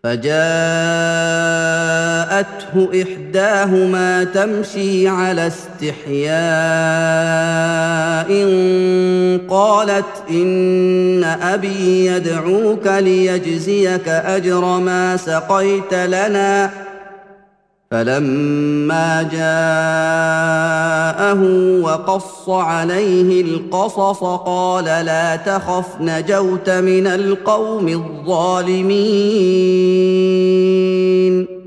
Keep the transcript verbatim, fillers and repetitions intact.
فجاءته احداهما تمشي على استحياء قالت ان ابي يدعوك ليجزيك اجر ما سقيت لنا. فلما جاءه وقص عليه القصص قال لا تخف نجوت من القوم الظالمين.